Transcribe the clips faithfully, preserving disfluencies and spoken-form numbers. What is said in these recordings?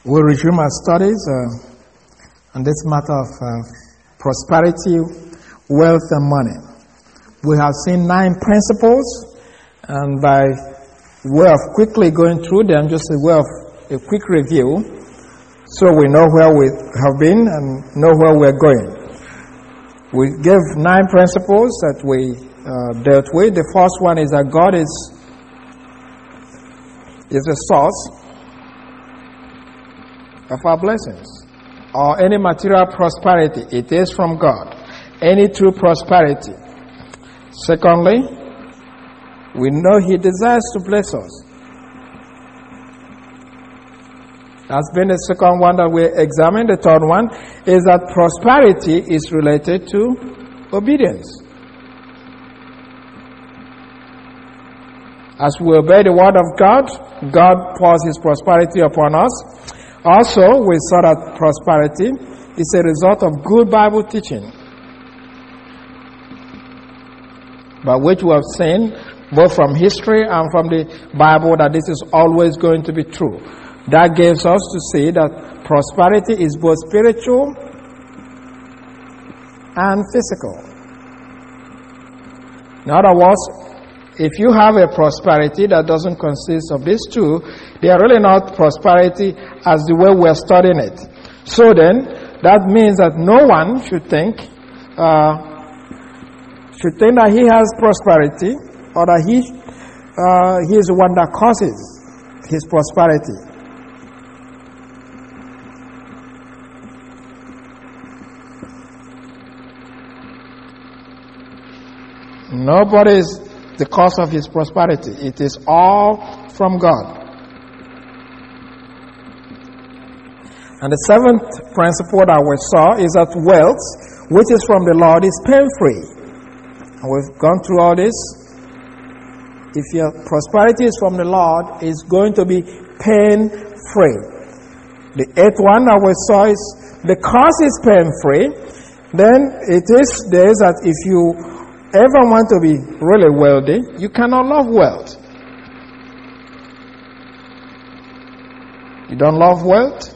We'll resume our studies uh, on this matter of uh, prosperity, wealth, and money. We have seen nine principles, and by way of quickly going through them, just a way of a quick review, so we know where we have been and know where we're going. We gave nine principles that we uh, dealt with. The first one is that God is is the source of our blessings, or any material prosperity. It is from God. Any true prosperity. Secondly, we know He desires to bless us. That's been the second one that we examined. The third one is that prosperity is related to obedience. As we obey the word of God, God pours His prosperity upon us. Also, we saw that prosperity is a result of good Bible teaching, by which we have seen, both from history and from the Bible, that this is always going to be true. That gives us to see that prosperity is both spiritual and physical. In other words, if you have a prosperity that doesn't consist of these two, they are really not prosperity as the way we are studying it. So then, that means that no one should think uh, should think that he has prosperity, or that he uh, he is the one that causes his prosperity. Nobody is the cause of his prosperity. It is all from God. And the seventh principle that we saw is that wealth, which is from the Lord, is pain-free. And we've gone through all this. If your prosperity is from the Lord, it's going to be pain-free. The eighth one that we saw is, because it's pain-free, then it is there is that if you ever want to be really wealthy, you cannot love wealth. You don't love wealth,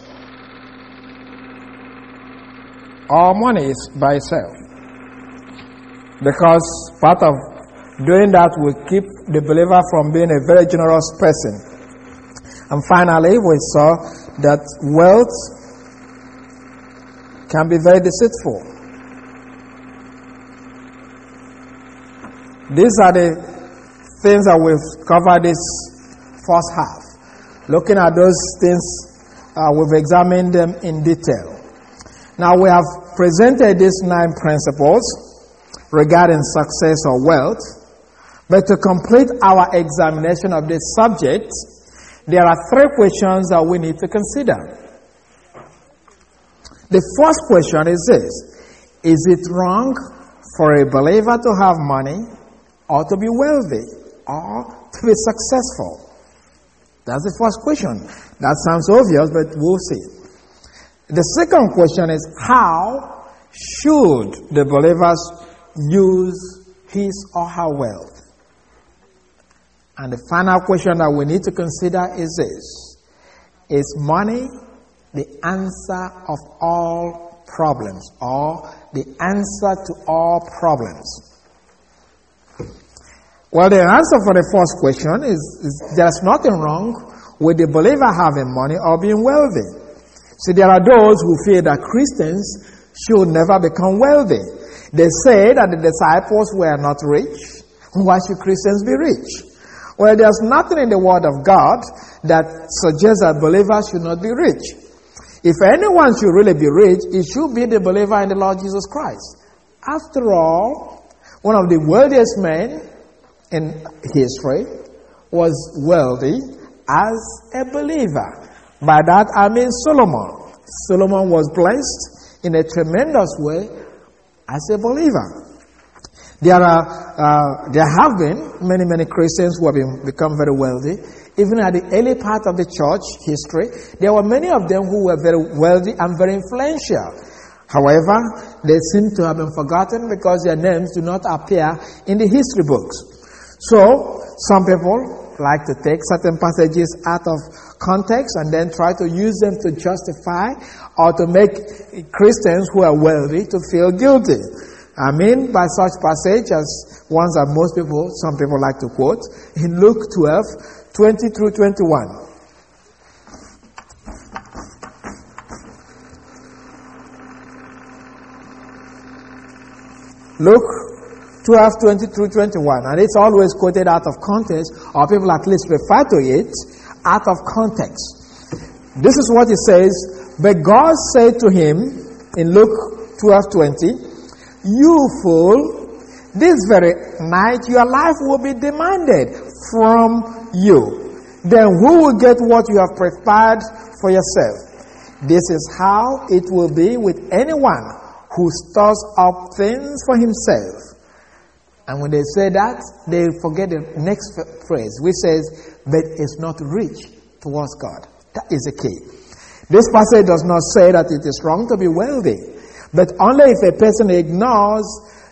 or money is by itself. Because part of doing that will keep the believer from being a very generous person. And finally, we saw that wealth can be very deceitful. These are the things that we've covered this first half. Looking at those things, uh, we've examined them in detail. Now we have presented these nine principles regarding success or wealth. But to complete our examination of this subject, there are three questions that we need to consider. The first question is this: is it wrong for a believer to have money, or to be wealthy, or to be successful? That's the first question. That sounds obvious, but we'll see. The second question is, how should the believers use his or her wealth? And the final question that we need to consider is this: is money the answer of all problems, or the answer to all problems? Well, the answer for the first question is, is there's nothing wrong with the believer having money or being wealthy. See, there are those who feel that Christians should never become wealthy. They say that the disciples were not rich. Why should Christians be rich? Well, there's nothing in the Word of God that suggests that believers should not be rich. If anyone should really be rich, it should be the believer in the Lord Jesus Christ. After all, one of the wealthiest men in history was wealthy as a believer. By that I mean Solomon. Solomon was blessed in a tremendous way as a believer. There are, uh, there have been many, many Christians who have been, become very wealthy. Even at the early part of the church history, there were many of them who were very wealthy and very influential. However, they seem to have been forgotten because their names do not appear in the history books. So, some people like to take certain passages out of context and then try to use them to justify or to make Christians who are wealthy to feel guilty. I mean by such passage as ones that most people, some people like to quote, in Luke twelve, twenty through twenty-one. Luke twelve, twenty through twenty-one. And it's always quoted out of context, or people at least refer to it out of context. This is what it says. But God said to him in Luke twelve, twenty, "You fool, this very night your life will be demanded from you. Then who will get what you have prepared for yourself? This is how it will be with anyone who stores up things for himself." And when they say that, they forget the next phrase, which says, "but is not rich towards God." That is the key. This passage does not say that it is wrong to be wealthy, but only if a person ignores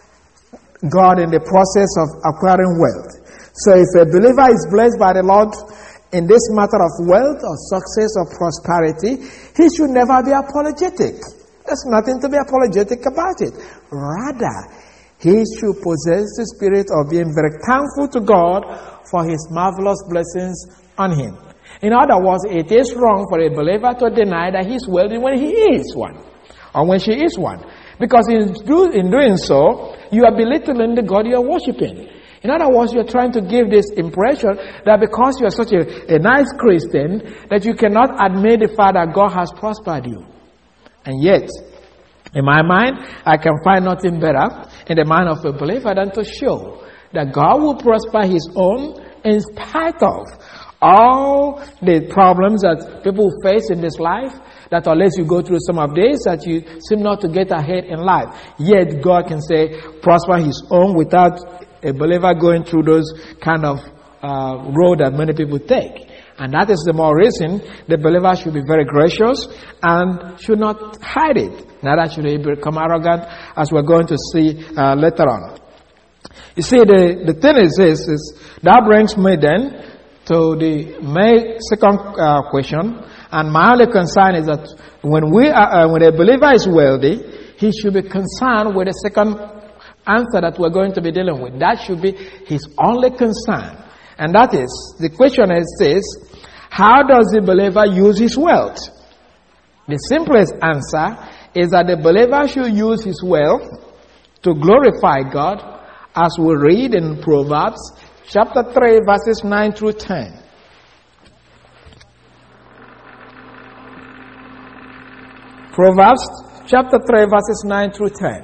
God in the process of acquiring wealth. So if a believer is blessed by the Lord in this matter of wealth or success or prosperity, he should never be apologetic. There's nothing to be apologetic about it. Rather, he should possess the spirit of being very thankful to God for his marvelous blessings on him. In other words, it is wrong for a believer to deny that he's wealthy when he is one, or when she is one. Because in, do, in doing so, you are belittling the God you are worshiping. In other words, you're trying to give this impression that because you are such a, a nice Christian, that you cannot admit the fact that God has prospered you. And yet, in my mind, I can find nothing better in the mind of a believer than to show that God will prosper his own in spite of all the problems that people face in this life, that unless you go through some of these, that you seem not to get ahead in life. Yet God can say, prosper his own without a believer going through those kind of uh, road that many people take. And that is the more reason the believer should be very gracious and should not hide it. Neither should he become arrogant, as we're going to see uh, later on. You see, the, the thing is this, is that brings me then to the main second uh, question. And my only concern is that when we are, uh, when a believer is wealthy, he should be concerned with the second answer that we're going to be dealing with. That should be his only concern. And that is, the question is this: how does the believer use his wealth? The simplest answer is that the believer should use his wealth to glorify God, as we read in Proverbs chapter three, verses nine through ten. Proverbs chapter three, verses nine through ten.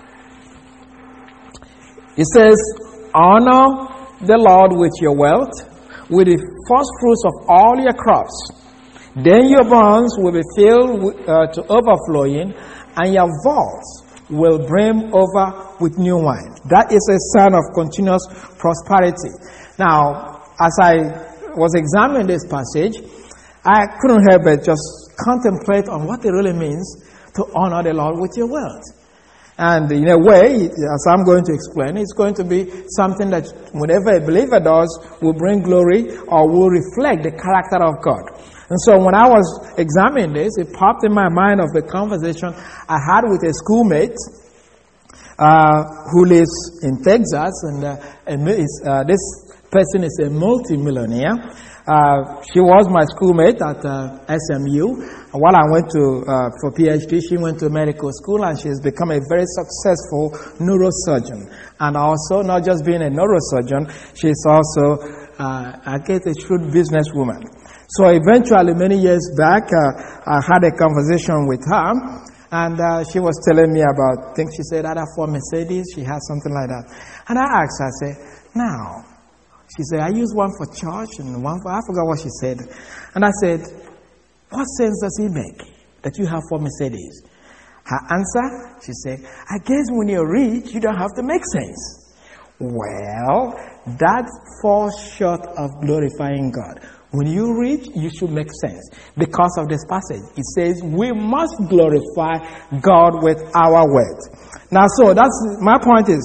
It says, "Honor the Lord with your wealth, with the first fruits of all your crops. Then your barns will be filled with, uh, to overflowing, and your vaults will brim over with new wine." That is a sign of continuous prosperity. Now, as I was examining this passage, I couldn't help but just contemplate on what it really means to honor the Lord with your wealth. And in a way, as I'm going to explain, it's going to be something that whatever a believer does will bring glory or will reflect the character of God. And so when I was examining this, it popped in my mind of the conversation I had with a schoolmate uh, who lives in Texas, and uh, is, uh, this person is a multi-millionaire. Uh, she was my schoolmate at uh, S M U. While I went to uh, for PhD, she went to medical school, and she has become a very successful neurosurgeon. And also, not just being a neurosurgeon, she is also, uh, I guess, a shrewd businesswoman. So eventually, many years back, uh, I had a conversation with her, and uh, she was telling me about things. She said, "I have four Mercedes." She has something like that. And I asked her, I said, "Now," she said, "I use one for church and one for," I forgot what she said. And I said, "What sense does it make that you have four Mercedes?" Her answer, she said, "I guess when you're rich, you don't have to make sense." Well, that falls short of glorifying God. When you're rich, you should make sense. Because of this passage, it says we must glorify God with our wealth. Now, so that's my point is,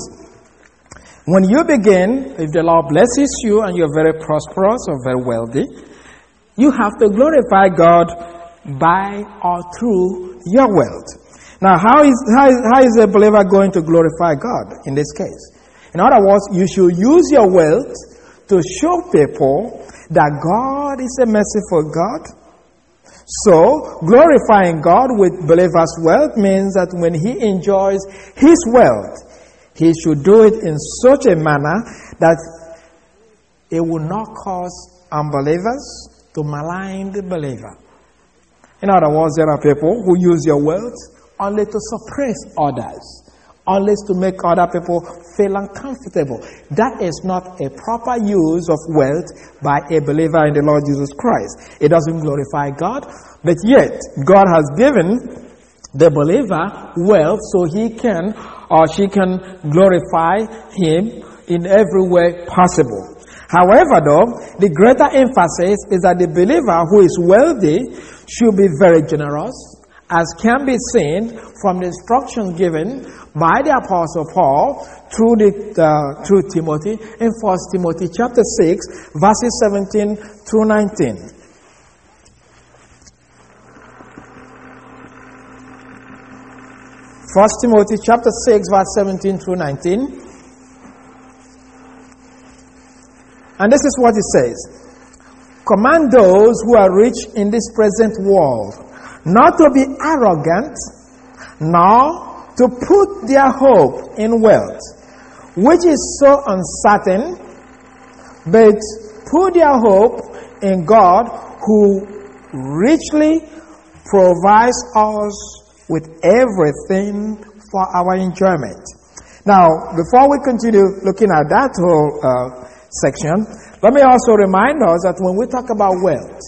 when you begin, if the Lord blesses you and you're very prosperous or very wealthy, You have to glorify God by or through your wealth. Now, how is, how is, how is a believer going to glorify God in this case? In other words, you should use your wealth to show people that God is a merciful God. So, glorifying God with believers' wealth means that when he enjoys his wealth, he should do it in such a manner that it will not cause unbelievers to malign the believer. In other words, there are people who use your wealth only to suppress others, only to make other people feel uncomfortable. That is not a proper use of wealth by a believer in the Lord Jesus Christ. It doesn't glorify God, but yet God has given the believer wealth so he can or she can glorify him in every way possible. However, though, the greater emphasis is that the believer who is wealthy should be very generous, as can be seen from the instructions given by the Apostle Paul through the uh, through Timothy in First Timothy chapter six, verses seventeen through nineteen. First Timothy chapter six, verse seventeen through nineteen. And this is what it says. Command those who are rich in this present world not to be arrogant, nor to put their hope in wealth, which is so uncertain, but put their hope in God, who richly provides us with everything for our enjoyment. Now, before we continue looking at that whole uh, section, let me also remind us that when we talk about wealth,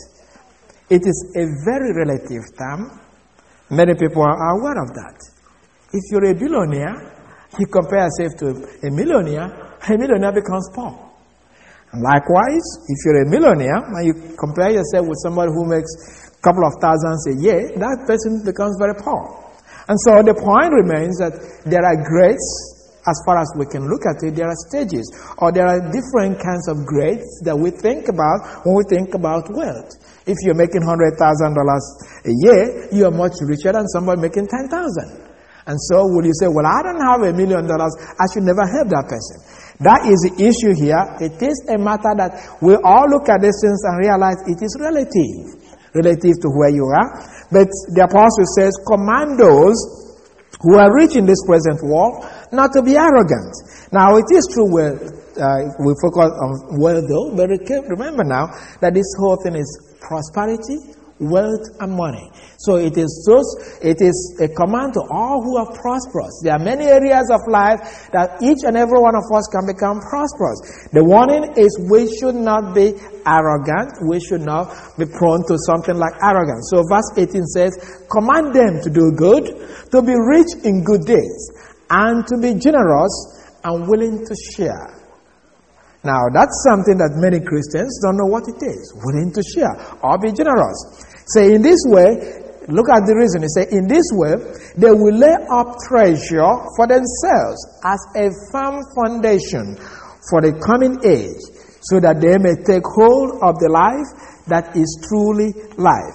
it is a very relative term. Many people are aware of that. If you're a billionaire, you compare yourself to a millionaire, a millionaire becomes poor. And likewise, if you're a millionaire and you compare yourself with somebody who makes a couple of thousands a year, that person becomes very poor. And so the point remains that there are grades. As far as we can look at it, there are stages, or there are different kinds of grades that we think about when we think about wealth. If you're making one hundred thousand dollars a year, you are much richer than somebody making ten thousand dollars. And so will you say, well, I don't have a million dollars, I should never help that person. That is the issue here. It is a matter that we all look at these things and realize it is relative, relative to where you are. But the apostle says, command those who are rich in this present world not to be arrogant. Now, it is true where uh, we focus on wealth, though, but remember now that this whole thing is prosperity, wealth, and money. So it is just, it is a command to all who are prosperous. There are many areas of life that each and every one of us can become prosperous. The warning is we should not be arrogant. We should not be prone to something like arrogance. So verse eighteen says, command them to do good, to be rich in good deeds, and to be generous and willing to share. Now, that's something that many Christians don't know what it is. Willing to share or be generous. Say, in this way, look at the reason. He said, in this way, they will lay up treasure for themselves as a firm foundation for the coming age, so that they may take hold of the life that is truly life.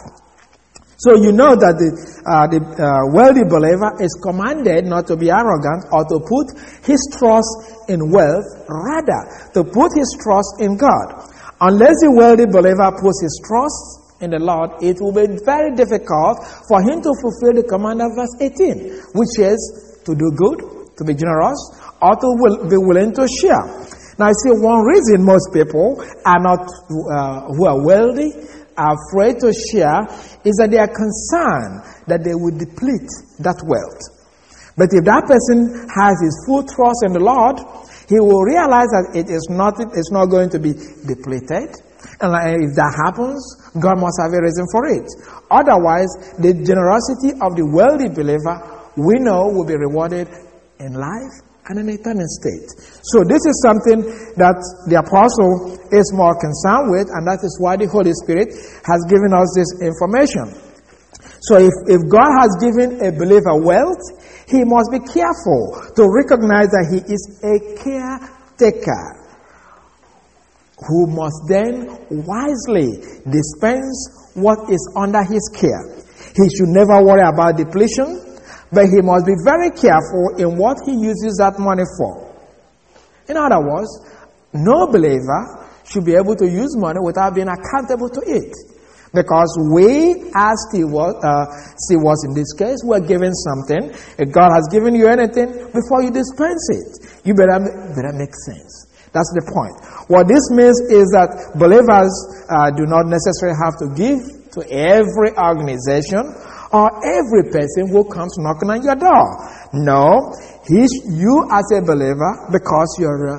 So you know that the, uh, the uh, wealthy believer is commanded not to be arrogant or to put his trust in wealth, rather to put his trust in God. Unless the wealthy believer puts his trust in the Lord, it will be very difficult for him to fulfill the command of verse eighteen, which is to do good, to be generous, or to will, be willing to share. Now, you see, one reason most people are not, uh, who are wealthy, are afraid to share is that they are concerned that they will deplete that wealth. But if that person has his full trust in the Lord, he will realize that it is not, it's not going to be depleted. And if that happens, God must have a reason for it. Otherwise, the generosity of the wealthy believer, we know, will be rewarded in life and in eternal state. So this is something that the apostle is more concerned with, and that is why the Holy Spirit has given us this information. So if, if God has given a believer wealth, he must be careful to recognize that he is a caretaker who must then wisely dispense what is under his care. He should never worry about depletion, but he must be very careful in what he uses that money for. In other words, no believer should be able to use money without being accountable to it. Because we, as stewards, uh, stewards in this case, we're given something. If God has given you anything, before you dispense it, you better, better make sense. That's the point. What this means is that believers uh, do not necessarily have to give to every organization or every person who comes knocking on your door. No, he, you as a believer, because you're a,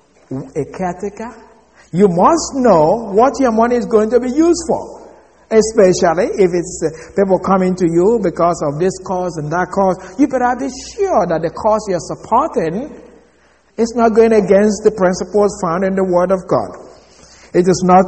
a caretaker, you must know what your money is going to be used for. Especially if it's uh, people coming to you because of this cause and that cause, you better be sure that the cause you're supporting is not going against the principles found in the Word of God. It is not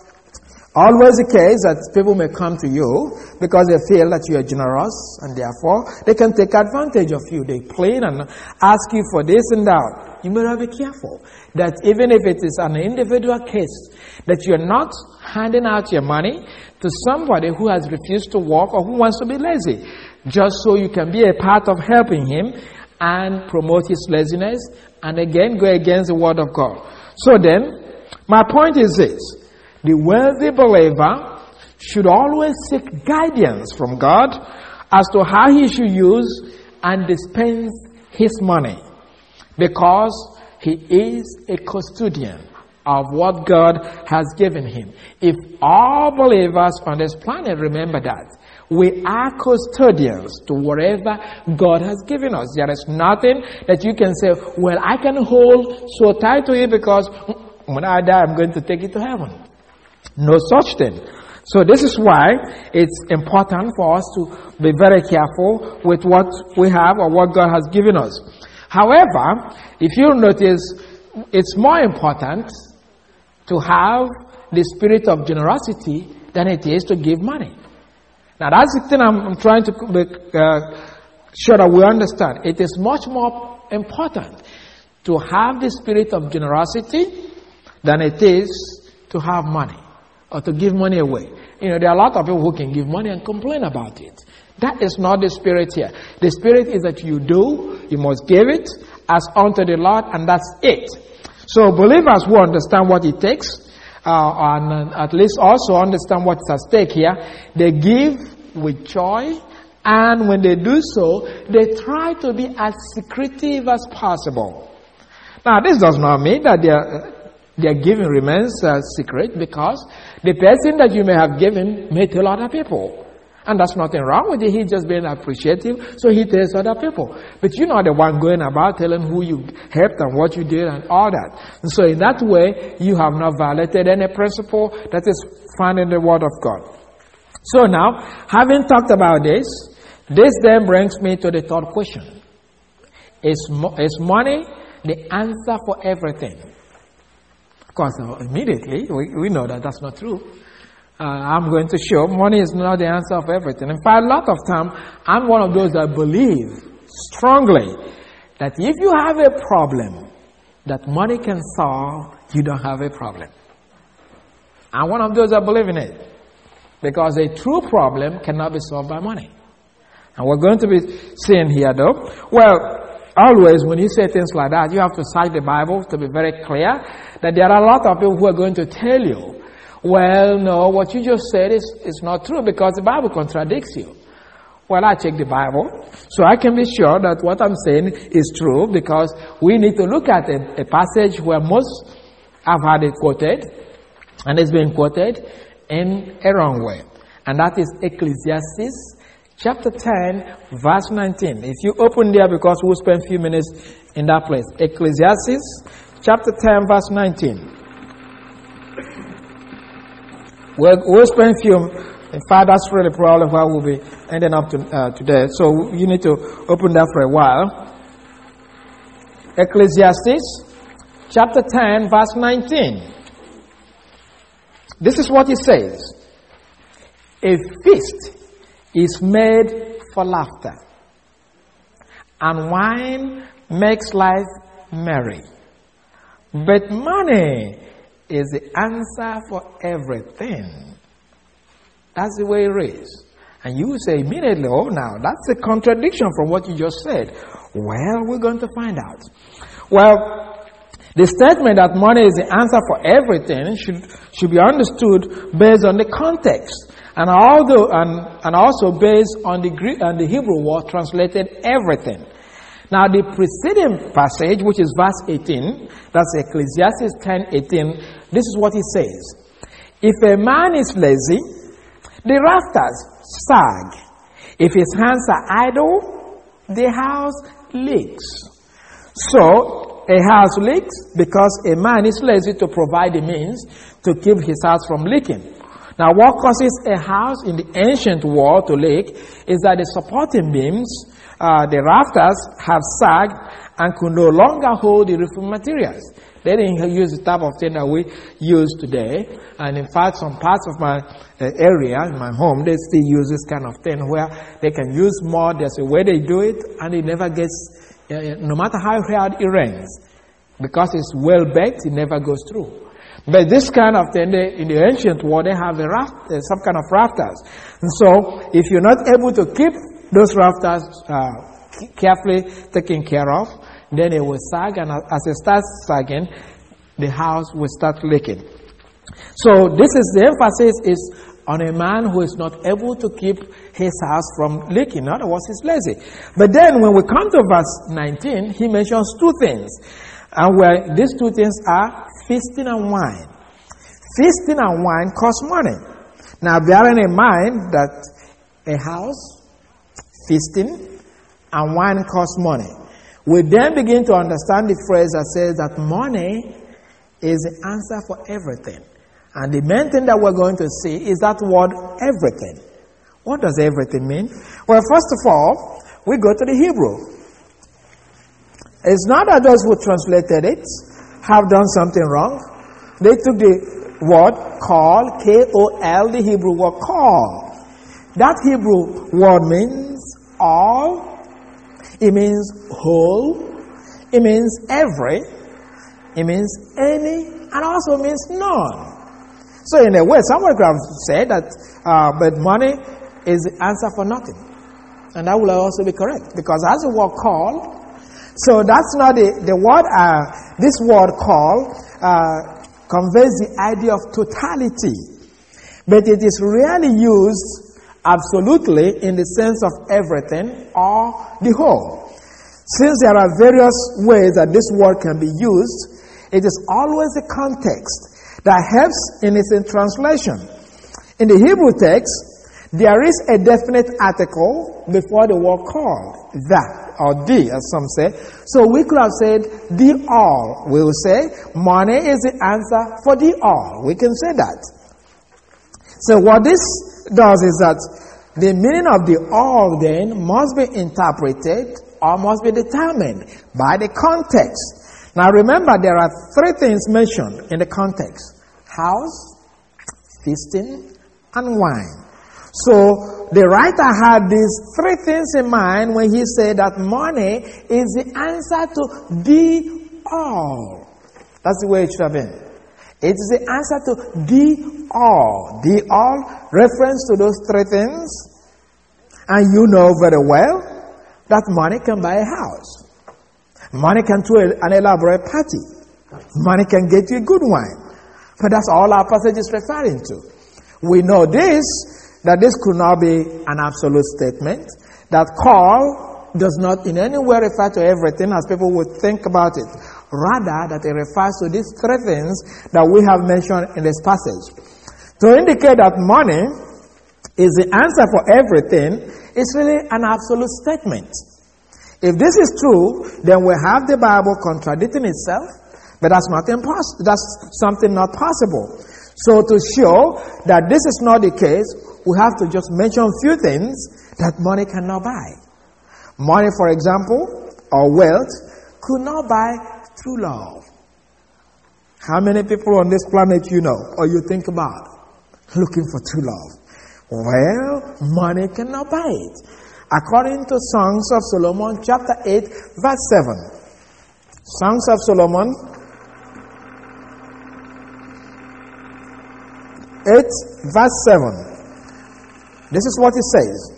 always the case that people may come to you because they feel that you are generous and therefore they can take advantage of you. They plead and ask you for this and that. You better be careful that even if it is an individual case, that you're not handing out your money to somebody who has refused to work or who wants to be lazy, just so you can be a part of helping him and promote his laziness and again go against the Word of God. So then, my point is this. The wealthy believer should always seek guidance from God as to how he should use and dispense his money, because he is a custodian of what God has given him. If all believers on this planet remember that, we are custodians to whatever God has given us. There is nothing that you can say, well, I can hold so tight to it because when I die, I'm going to take it to heaven. No such thing. So this is why it's important for us to be very careful with what we have or what God has given us. However, if you notice, it's more important to have the spirit of generosity than it is to give money. Now that's the thing I'm, I'm trying to make uh, sure that we understand. It is much more important to have the spirit of generosity than it is to have money or to give money away. You know, there are a lot of people who can give money and complain about it. That is not the spirit here. The spirit is that you do, you must give it as unto the Lord, and that's it. So believers who understand what it takes, uh, and at least also understand what's at stake here, they give with joy, and when they do so, they try to be as secretive as possible. Now, this does not mean that their their giving remains uh, secret, because the person that you may have given may tell other people. And that's nothing wrong with it. He's just being appreciative, so he tells other people. But you're not the one going about telling who you helped and what you did and all that. And so in that way, you have not violated any principle that is found in the Word of God. So now, having talked about this, this then brings me to the third question. Is, mo- is money the answer for everything? Of course, immediately, we, we know that that's not true. Uh, I'm going to show money is not the answer of everything. In fact, a lot of time, I'm one of those that believe strongly that if you have a problem that money can solve, you don't have a problem. I'm one of those that believe in it. Because a true problem cannot be solved by money. And we're going to be seeing here, though. Well, always when you say things like that, you have to cite the Bible to be very clear that there are a lot of people who are going to tell you, well, no, what you just said is, is not true because the Bible contradicts you. Well, I check the Bible, so I can be sure that what I'm saying is true, because we need to look at a, a passage where most have had it quoted, and it's been quoted in a wrong way. And that is Ecclesiastes chapter ten, verse nineteen. If you open there, because we'll spend a few minutes in that place. Ecclesiastes chapter ten, verse nineteen. We'll, we'll spend a few, in fact, that's really probably where we'll be ending up to, uh, today. So you need to open that for a while. Ecclesiastes chapter ten, verse nineteen. This is what it says. A feast is made for laughter, and wine makes life merry. But money is the answer for everything. That's the way it is. And you say immediately, oh, now, that's a contradiction from what you just said. Well, we're going to find out. Well, the statement that money is the answer for everything should, should be understood based on the context. And, although, and, and also based on the Greek and the Hebrew word translated everything. Now, the preceding passage, which is verse eighteen, that's Ecclesiastes ten eighteen, this is what it says. If a man is lazy, the rafters sag. If his hands are idle, the house leaks. So, a house leaks because a man is lazy to provide the means to keep his house from leaking. Now, what causes a house in the ancient world to leak is that the supporting beams, uh, the rafters, have sagged and could no longer hold the roofing materials. They didn't use the type of thing that we use today. And in fact, some parts of my uh, area, in my home, they still use this kind of thing where they can use more. There's a way they do it, and it never gets, uh, no matter how hard it rains, because it's well baked, it never goes through. But this kind of thing, they, in the ancient world, they have a raft, uh, some kind of rafters. And so, if you're not able to keep those rafters uh, carefully taken care of, then it will sag, and as it starts sagging, the house will start leaking. So this is the emphasis is on a man who is not able to keep his house from leaking. In other words, he's lazy. But then when we come to verse nineteen, he mentions two things. And where these two things are feasting and wine. Feasting and wine cost money. Now bearing in mind that a house, feasting, and wine costs money, we then begin to understand the phrase that says that money is the answer for everything. And the main thing that we're going to see is that word everything. What does everything mean? Well, first of all, we go to the Hebrew. It's not that those who translated it have done something wrong. They took the word call, K O L, the Hebrew word call. That Hebrew word means all. It means whole. It means every. It means any. And also means none. So in a way, someone could have said that, uh, but money is the answer for nothing. And that will also be correct. Because as the word call, so that's not the, the word, uh, this word call uh, conveys the idea of totality. But it is rarely used absolutely in the sense of everything or the whole. Since there are various ways that this word can be used, it is always the context that helps in its translation. In the Hebrew text, there is a definite article before the word called, that, or the, as some say. So we could have said, the all. We will say, money is the answer for the all. We can say that. So what this does is that the meaning of the all then must be interpreted or must be determined by the context. Now remember, there are three things mentioned in the context: house, feasting, and wine. So the writer had these three things in mind when he said that money is the answer to the all. That's the way it should have been. It is the answer to the all. The all reference to those three things. And you know very well that money can buy a house. Money can throw an elaborate party. Money can get you a good wine. But that's all our passage is referring to. We know this, that this could not be an absolute statement. That call does not in any way refer to everything as people would think about it. Rather, that it refers to these three things that we have mentioned in this passage. To indicate that money is the answer for everything is really an absolute statement. If this is true, then we have the Bible contradicting itself, but that's not impossible. That's something not possible. So to show that this is not the case, we have to just mention a few things that money cannot buy. Money, for example, or wealth, could not buy true love. How many people on this planet you know or you think about looking for true love? Well, money cannot buy it. According to Songs of Solomon, chapter eight, verse seven. Songs of Solomon, eight, verse seven. This is what it says.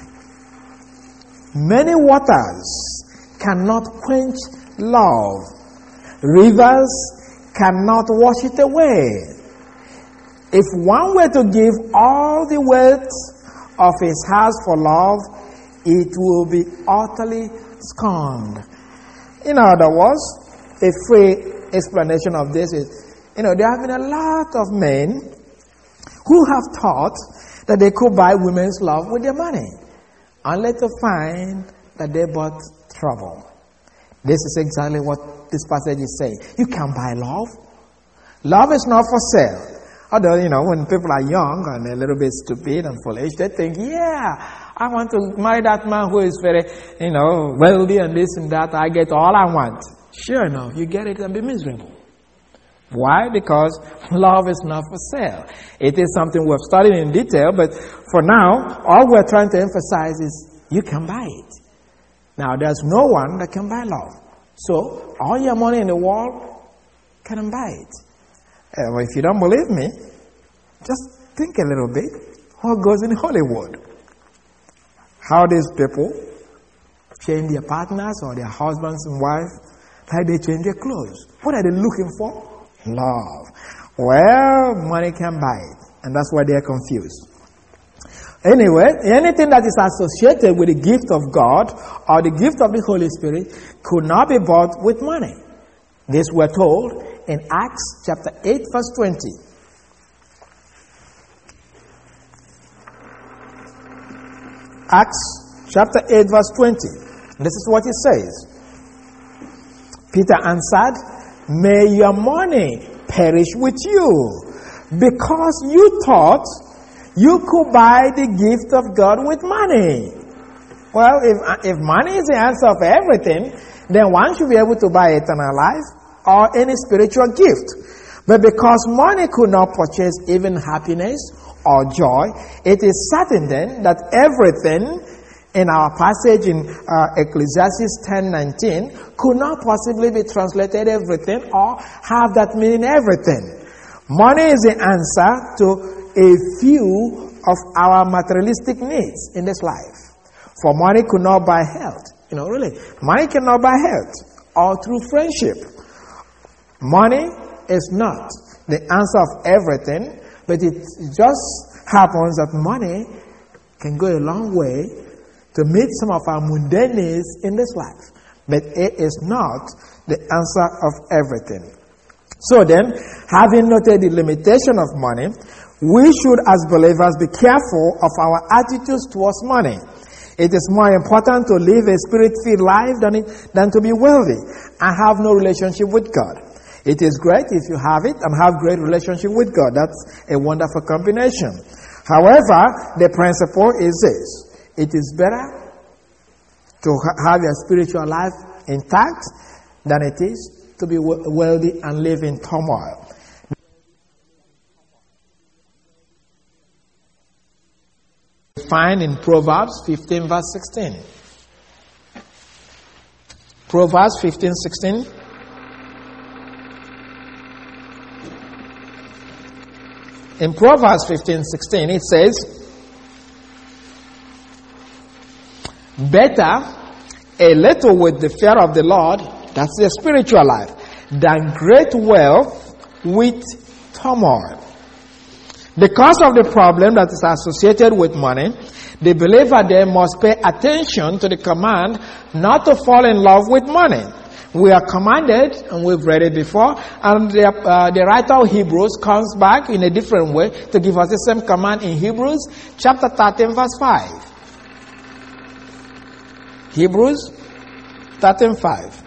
Many waters cannot quench love. Rivers cannot wash it away. If one were to give all the wealth of his house for love, it will be utterly scorned. In other words, a free explanation of this is, you know, there have been a lot of men who have thought that they could buy women's love with their money, only to find that they bought trouble. This is exactly what this passage is saying. You can't buy love. Love is not for sale. Although, you know, when people are young and a little bit stupid and foolish, they think, yeah, I want to marry that man who is very, you know, wealthy and this and that. I get all I want. Sure enough, you get it and be miserable. Why? Because love is not for sale. It is something we've studied in detail, but for now, all we're trying to emphasize is you can buy it. Now, there's no one that can buy love. So, all your money in the world can buy it. Uh, if you don't believe me, just think a little bit. What goes in Hollywood? How these people change their partners or their husbands and wives, like they change their clothes. What are they looking for? Love. Well, money can buy it. And that's why they're confused. Anyway, anything that is associated with the gift of God or the gift of the Holy Spirit could not be bought with money. This we're told in Acts chapter eight, verse twenty. Acts chapter eight, verse twenty. This is what it says. Peter answered, "May your money perish with you, because you thought you could buy the gift of God with money." Well, if, if money is the answer of everything, then one should be able to buy eternal life or any spiritual gift. But because money could not purchase even happiness or joy, it is certain then that everything in our passage in uh, Ecclesiastes ten nineteen could not possibly be translated everything or have that meaning everything. Money is the answer to a few of our materialistic needs in this life. For money could not buy health. You know, really, money cannot buy health or through friendship. Money is not the answer of everything, but it just happens that money can go a long way to meet some of our mundane needs in this life. But it is not the answer of everything. So then, having noted the limitation of money, we should as believers be careful of our attitudes towards money. It is more important to live a spirit-filled life than, it, than to be wealthy and have no relationship with God. It is great if you have it and have great relationship with God. That's a wonderful combination. However, the principle is this. It is better to ha- have your spiritual life intact than it is to be w- wealthy and live in turmoil. Find in Proverbs fifteen verse sixteen. Proverbs fifteen sixteen. In Proverbs fifteen sixteen it says, "Better a little with the fear of the Lord," that's the spiritual life, "than great wealth with turmoil." Because of the problem that is associated with money, the believer then must pay attention to the command not to fall in love with money. We are commanded, and we've read it before, and the, uh, the writer of Hebrews comes back in a different way to give us the same command in Hebrews chapter thirteen verse five. Hebrews thirteen five.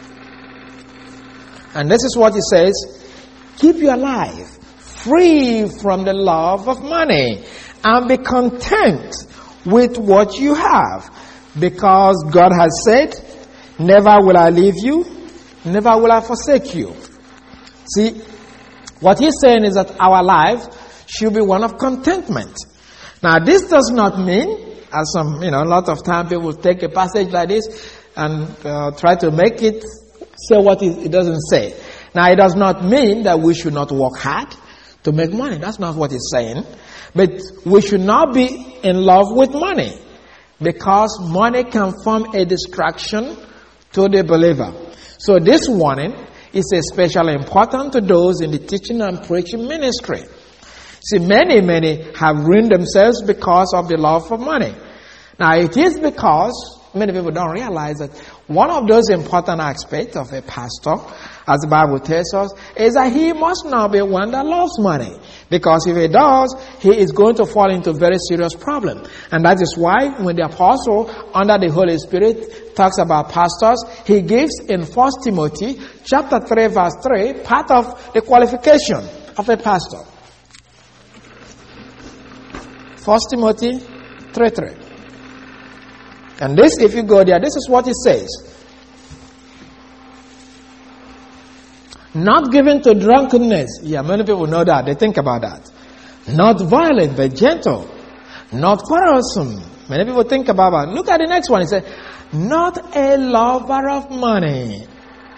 And this is what it says, "Keep your life free from the love of money, and be content with what you have, because God has said, 'Never will I leave you, never will I forsake you.'" See, what he's saying is that our life should be one of contentment. Now, this does not mean, as some, you know, a lot of time people take a passage like this and uh, try to make it say what it, it doesn't say. Now, it does not mean that we should not work hard to make money. That's not what he's saying. But we should not be in love with money, because money can form a distraction to the believer. So this warning is especially important to those in the teaching and preaching ministry. See, many, many have ruined themselves because of the love for money. Now, it is because many people don't realize that one of those important aspects of a pastor, as the Bible tells us, is that he must not be one that loves money. Because if he does, he is going to fall into very serious problem. And that is why when the apostle, under the Holy Spirit, talks about pastors, he gives in First Timothy chapter three, verse three, part of the qualification of a pastor. First Timothy three three. And this, if you go there, this is what it says. Not given to drunkenness. Yeah, many people know that. They think about that. Not violent, but gentle. Not quarrelsome. Many people think about that. Look at the next one. It says, not a lover of money.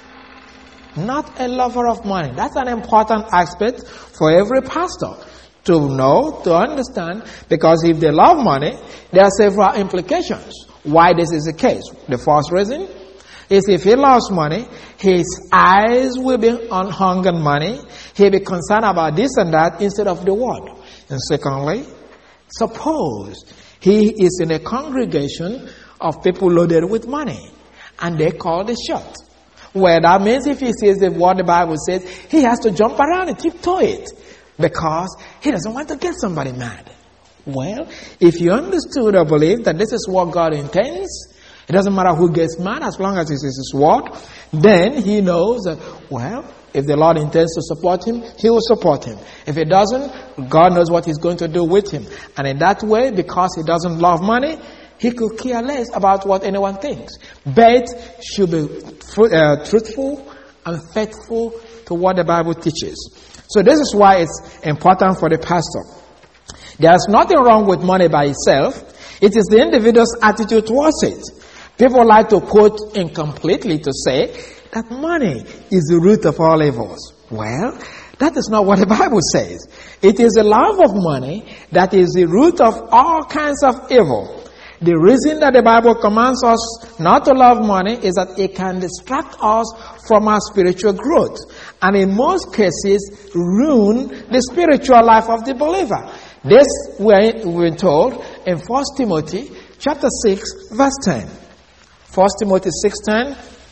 Not a lover of money. That's an important aspect for every pastor to know, to understand, because if they love money, there are several implications why this is the case. The first reason is if he loves money, his eyes will be on hunger and money. He'll be concerned about this and that instead of the word. And secondly, suppose he is in a congregation of people loaded with money and they call the shot. Well, that means if he says the word the Bible says, he has to jump around and tiptoe it because he doesn't want to get somebody mad. Well, if you understood or believe that this is what God intends, it doesn't matter who gets mad as long as it is His word, then he knows that, well, if the Lord intends to support him, He will support him. If He doesn't, God knows what He's going to do with him. And in that way, because he doesn't love money, he could care less about what anyone thinks. But should be uh, truthful and faithful to what the Bible teaches. So this is why it's important for the pastor. There is nothing wrong with money by itself. It is the individual's attitude towards it. People like to quote incompletely to say that money is the root of all evils. Well, that is not what the Bible says. It is the love of money that is the root of all kinds of evil. The reason that the Bible commands us not to love money is that it can distract us from our spiritual growth. And in most cases, ruin the spiritual life of the believer. This we're, we're told in First Timothy chapter six, verse ten. First Timothy six ten.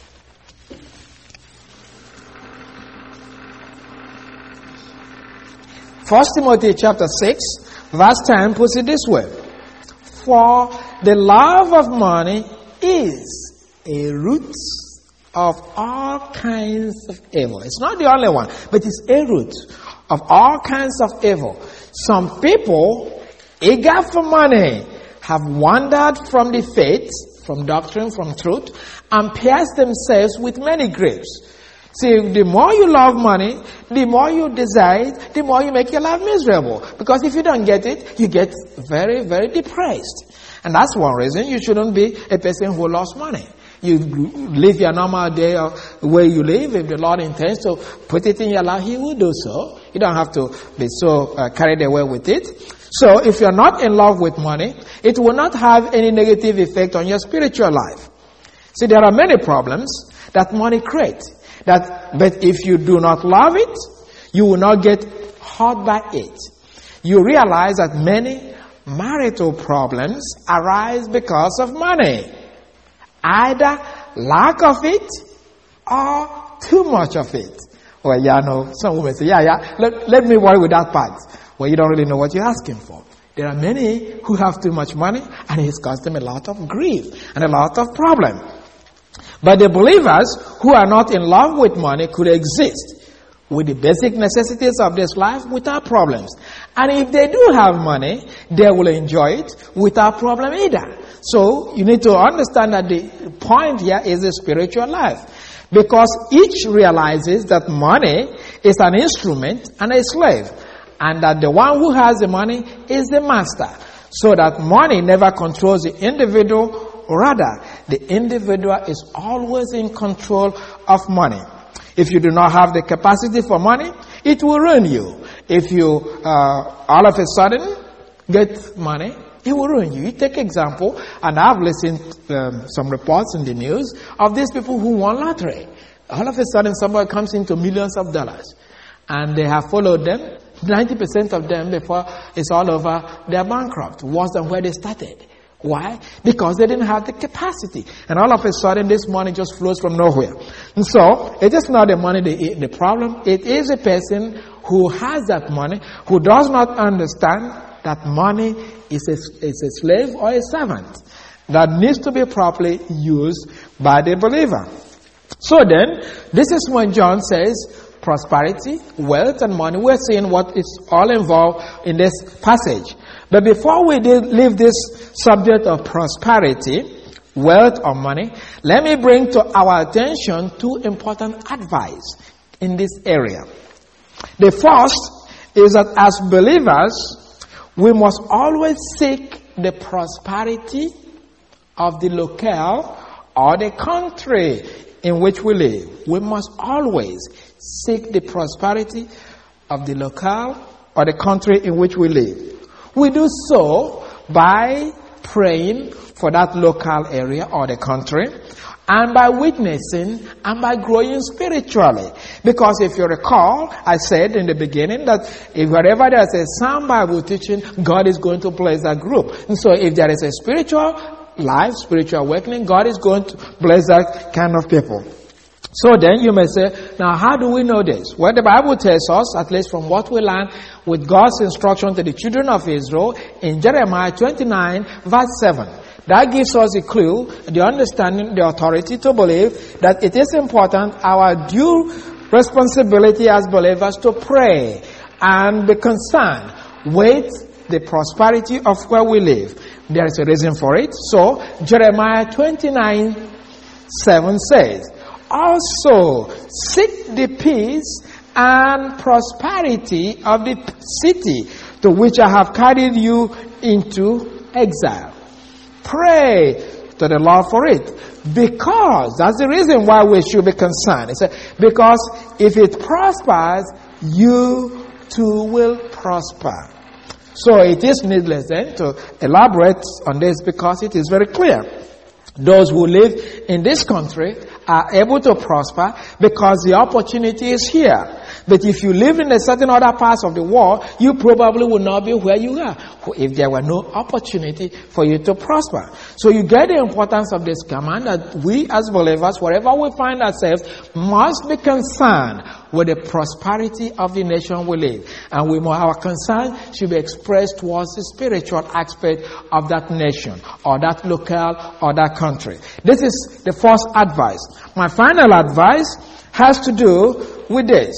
First Timothy chapter six, verse ten puts it this way. For the love of money is a root of all kinds of evil. It's not the only one, but it's a root of all kinds of evil. Some people, eager for money, have wandered from the faith, from doctrine, from truth, and pierced themselves with many griefs. See, the more you love money, the more you desire it, the more you make your life miserable. Because if you don't get it, you get very, very depressed. And that's one reason you shouldn't be a person who loves money. You live your normal day of where you live. If the Lord intends to put it in your life, He will do so. You don't have to be so uh, carried away with it. So if you're not in love with money, it will not have any negative effect on your spiritual life. See, there are many problems that money creates. That, but if you do not love it, you will not get hurt by it. You realize that many marital problems arise because of money. Either lack of it or too much of it. Well, yeah, no, some women say, yeah, yeah, let, let me worry with that part. Well, you don't really know what you're asking for. There are many who have too much money and it's caused them a lot of grief and a lot of problem. But the believers who are not in love with money could exist with the basic necessities of this life without problems. And if they do have money, they will enjoy it without problem either. So you need to understand that the point here is the spiritual life. Because each realizes that money is an instrument and a slave. And that the one who has the money is the master. So that money never controls the individual. Rather, the individual is always in control of money. If you do not have the capacity for money, it will ruin you. If you uh, all of a sudden get money, it will ruin you. You take example, and I've listened to um, some reports in the news of these people who won lottery. All of a sudden, somebody comes into millions of dollars, and they have followed them. ninety percent of them, before it's all over, they're bankrupt, worse than where they started. Why? Because they didn't have the capacity. And all of a sudden, this money just flows from nowhere. And so, it is not the money the, the problem. It is a person who has that money, who does not understand that money is a, is a slave or a servant that needs to be properly used by the believer. So then, this is when John says, prosperity, wealth, and money. We're seeing what is all involved in this passage. But before we leave this subject of prosperity, wealth, or money, let me bring to our attention two important advice in this area. The first is that as believers, we must always seek the prosperity of the locale or the country in which we live. We must always seek the prosperity of the locale or the country in which we live. We do so by praying for that local area or the country, and by witnessing and by growing spiritually. Because if you recall, I said in the beginning that if wherever there's a sound Bible teaching, God is going to bless that group. And so if there is a spiritual life, spiritual awakening, God is going to bless that kind of people. So then you may say, now how do we know this? Well, the Bible tells us, at least from what we learn with God's instruction to the children of Israel in Jeremiah twenty-nine verse seven. That gives us a clue, the understanding, the authority to believe that it is important, our due responsibility as believers, to pray and be concerned with the prosperity of where we live. There is a reason for it. So, Jeremiah twenty-nine seven says, also seek the peace and prosperity of the city to which I have carried you into exile. Pray to the Lord for it. Because, that's the reason why we should be concerned. It's a, because if it prospers, you too will prosper. So it is needless then to elaborate on this because it is very clear. Those who live in this country are able to prosper because the opportunity is here. But if you live in a certain other parts of the world, you probably will not be where you are if there were no opportunity for you to prosper. So you get the importance of this command that we as believers, wherever we find ourselves, must be concerned with the prosperity of the nation we live. And we, our concern should be expressed towards the spiritual aspect of that nation, or that locale, or that country. This is the first advice. My final advice has to do with this.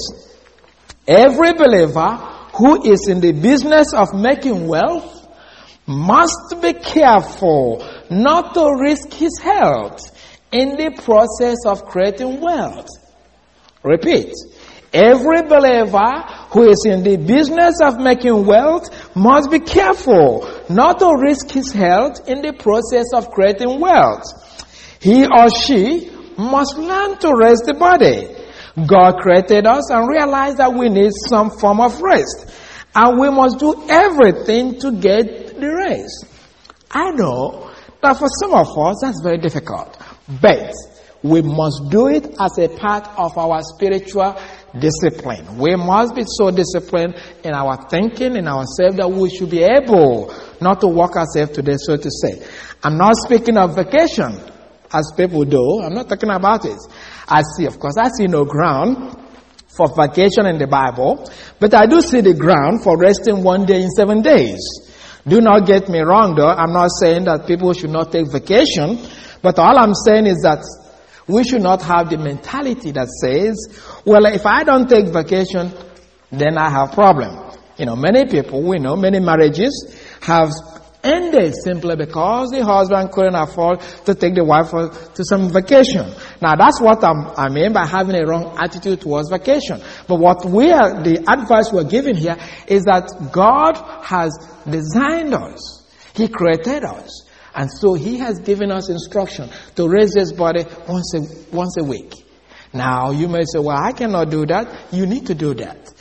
Every believer who is in the business of making wealth must be careful not to risk his health in the process of creating wealth. Repeat. Every believer who is in the business of making wealth must be careful not to risk his health in the process of creating wealth. He or she must learn to rest the body. God created us and realized that we need some form of rest. And we must do everything to get the rest. I know that for some of us that's very difficult. But we must do it as a part of our spiritual discipline. We must be so disciplined in our thinking, in ourselves, that we should be able not to walk ourselves to death, so to say. I'm not speaking of vacation, as people do. I'm not talking about it. I see, of course, I see no ground for vacation in the Bible, but I do see the ground for resting one day in seven days. Do not get me wrong, though. I'm not saying that people should not take vacation, but all I'm saying is that we should not have the mentality that says, well, if I don't take vacation, then I have problem. You know, many people, we know, many marriages have ended simply because the husband couldn't afford to take the wife to some vacation. Now, that's what I'm, I mean by having a wrong attitude towards vacation. But what we are, the advice we're giving here is that God has designed us. He created us. And so He has given us instruction to raise this body once a, once a week. Now, you may say, well, I cannot do that. You need to do that.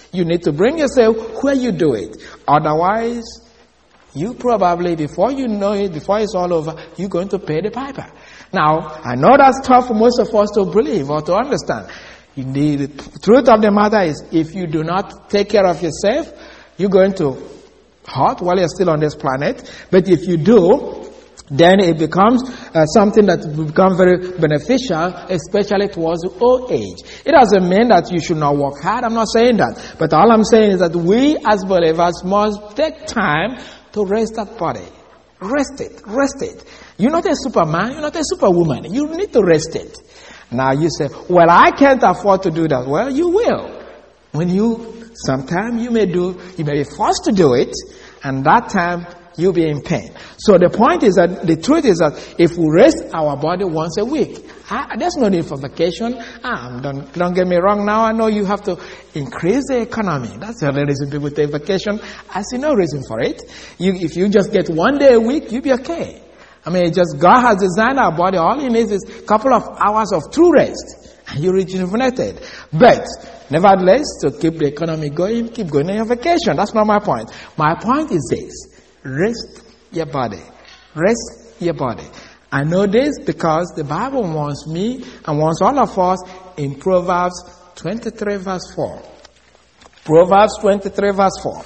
You need to bring yourself where you do it. Otherwise, you probably, before you know it, before it's all over, you're going to pay the piper. Now, I know that's tough for most of us to believe or to understand. The truth of the matter is, if you do not take care of yourself, you're going to hurt while you're still on this planet. But if you do, then it becomes uh, something that will become very beneficial, especially towards old age. It doesn't mean that you should not work hard. I'm not saying that. But all I'm saying is that we as believers must take time to rest that body. Rest it. Rest it. You're not a superman. You're not a superwoman. You need to rest it. Now you say, well, I can't afford to do that. Well, you will. When you, sometime you may do, you may be forced to do it, and that time you'll be in pain. So the point is that, the truth is that if we rest our body once a week, I, there's no need for vacation. Ah, don't, don't get me wrong now. I know you have to increase the economy. That's the only reason people take vacation. I see no reason for it. You, if you just get one day a week, you'll be okay. I mean, just God has designed our body. All He needs is a couple of hours of true rest, and you're rejuvenated. But nevertheless, to keep the economy going, keep going on your vacation. That's not my point. My point is this: rest your body. Rest your body. I know this because the Bible wants me and wants all of us in Proverbs twenty-three verse four. Proverbs twenty-three verse four.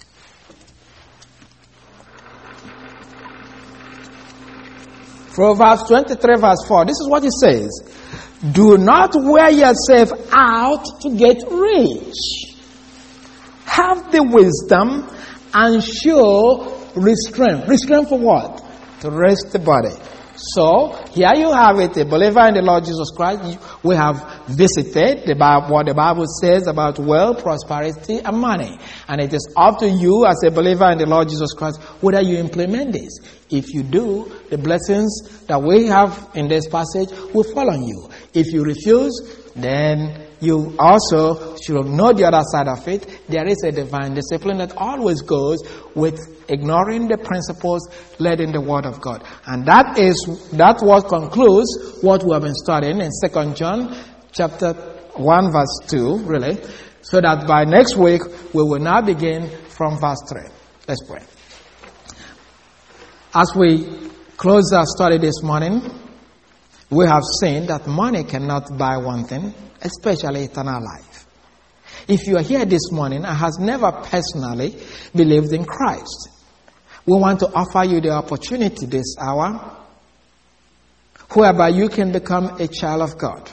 Proverbs twenty-three verse four. This is what it says. Do not wear yourself out to get rich. Have the wisdom and show restraint. Restraint for what? To rest the body. So, here you have it, a believer in the Lord Jesus Christ. We have visited the Bible, what the Bible says about wealth, prosperity, and money. And it is up to you as a believer in the Lord Jesus Christ whether you implement this. If you do, the blessings that we have in this passage will fall on you. If you refuse, then you also should know the other side of it. There is a divine discipline that always goes with ignoring the principles led in the Word of God. And that is that what concludes what we have been studying in Second John chapter one verse two, really. So that by next week we will now begin from verse three. Let's pray. As we close our study this morning, we have seen that money cannot buy one thing, especially eternal life. If you are here this morning and has never personally believed in Christ, we want to offer you the opportunity this hour whereby you can become a child of God.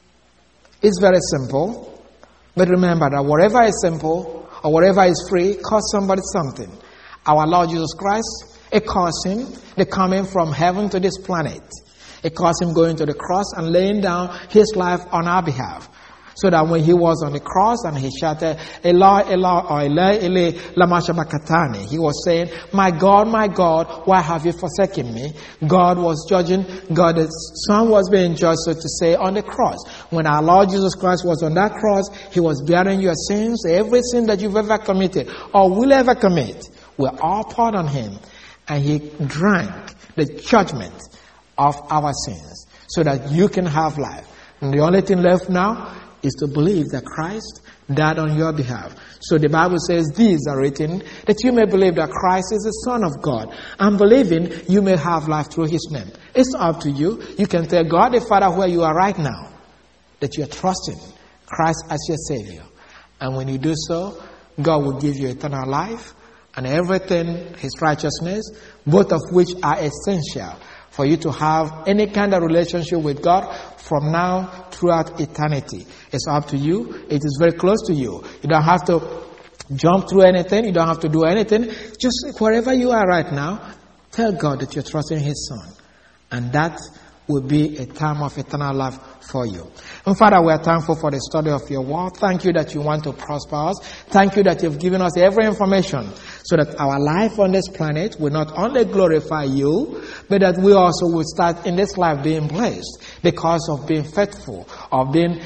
It's very simple, but remember that whatever is simple or whatever is free costs somebody something. Our Lord Jesus Christ, it cost Him the coming from heaven to this planet. It cost Him going to the cross and laying down His life on our behalf. So that when He was on the cross and He shouted, Eloi, Eloi, or Eli, Eli, lama sabachthani, He was saying, my God, my God, why have you forsaken me? God was judging, God's Son was being judged, so to say, on the cross. When our Lord Jesus Christ was on that cross, He was bearing your sins, every sin that you've ever committed or will ever commit, were all poured on Him. And He drank the judgment of our sins so that you can have life. And the only thing left now is to believe that Christ died on your behalf. So the Bible says these are written that you may believe that Christ is the Son of God, and believing you may have life through His name. It's up to you. You can tell God the Father where you are right now, that you are trusting Christ as your Savior. And when you do so, God will give you eternal life and everything, His righteousness, both of which are essential for you to have any kind of relationship with God from now throughout eternity. It's up to you. It is very close to you. You don't have to jump through anything. You don't have to do anything. Just wherever you are right now, tell God that you're trusting His Son. And that will be a time of eternal life for you. And Father, we are thankful for the study of your word. Thank you that you want to prosper us. Thank you that you've given us every information so that our life on this planet will not only glorify you, but that we also will start in this life being blessed because of being faithful, of being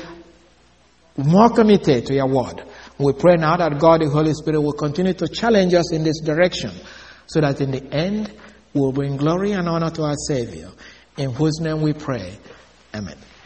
more committed to your word. We pray now that God, the Holy Spirit, will continue to challenge us in this direction so that in the end we'll bring glory and honor to our Savior, in whose name we pray. Amen.